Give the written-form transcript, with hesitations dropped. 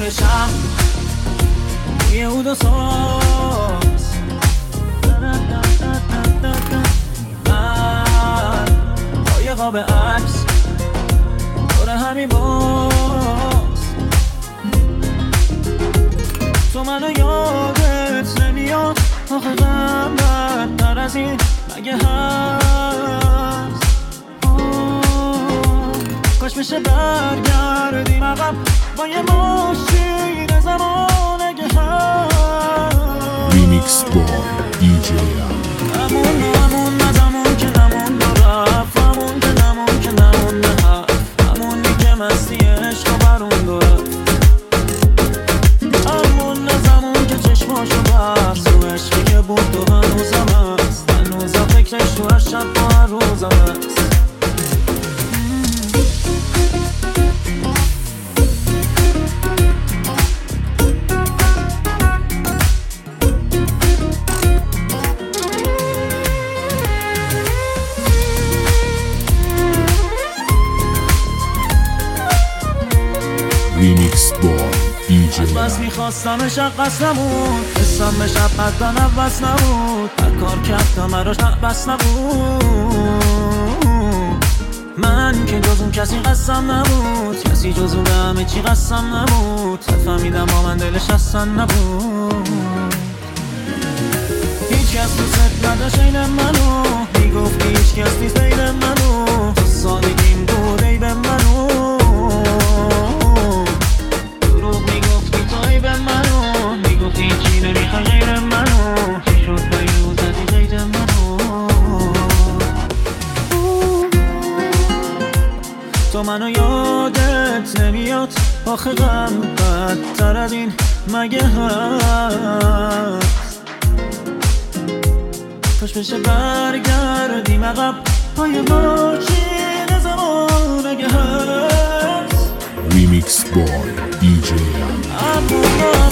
بشم یه اود و ساز من با یه قاب عکس دور همین باز تو منو یادت نمیاد آخه غم بدتر از این مگه هست کاش بشه برگردیم عقب با یه ماشین زمان اگه هست ریمیکس با دیجی همون نزمون که نمون رفت همون که نمون که نمون هفت همونی که مستی عشق و برون دو رفت همون نزمون که چشماشو بست تو عشقی که بود تو هنوزم هست هنوزم فکرش تو هر شب با هر روزم هست ریمیکس با دیجی بس میخواستمش قصد نمود حسم به شب حتی نفس نبود هر کار کردم براش بس نبود من که جز اون کسی قسم نبود کسی جز اون همه چی قسم نبود فهمیدم با من دلش اصلا نبود هیچ کس دوست نداشت این منو میگفتی هیچ کس نیست بین منو تو سادگیم بود ای به منو دروغ میگفتی تو ای به منو میگفتی چی نمیخوای غیر منو چی شد بیرو زدی غیر منو تو منو یادت نمیاد آخه غم بدتر از این مگه هست کاش بشه برگردیم عقب پای ماشین زمان اگه هست ریمیکس با دیجی